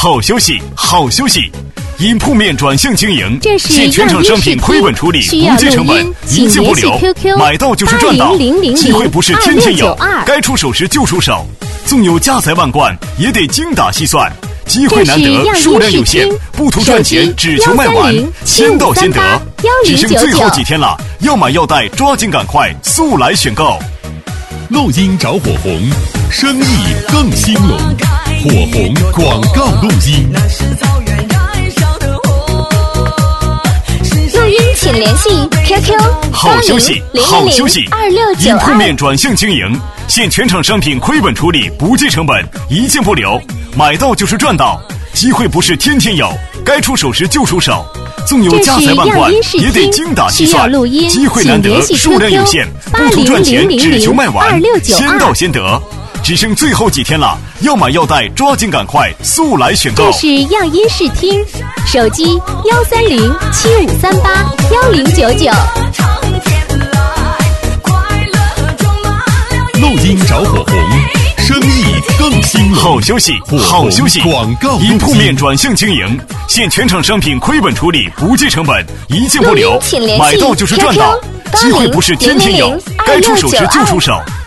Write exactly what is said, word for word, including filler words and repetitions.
好消息，好消息！因铺面转向经营， 现全场商品亏本处理，不计成本，一件不留，买到就是赚到。机会不是天天有，该出手时就出手。纵有家财万贯，也得精打细算。机会难得，数量有限，不图赚钱，只求卖完，先到先得。只剩最后几天了，要买要带，抓紧赶快，速来选购。 录音找火红，生意更兴隆。火红广告录音。 录音请联系 Q Q 好消息，好消息！ 二六九因铺面转向经营，现全场商品亏本处理，不计成本，一件不留，买到就是赚到。机会不是天天有，该出手时就出手。纵有家财万贯，也得精打细算。机会难得，数量有限，不图赚钱，只求卖完，先到先得。只剩最后几天了，要买要带，抓紧赶快，速来选购。 这是样音视听，手机幺三零七五三八幺零九九。 录音找火红，生意更兴隆。 好消息，好消息！ 广告因铺面转向经营，现全场商品亏本处理，不计成本，一件不留，买到就是赚到。机会不是天天有，该出手时就出手。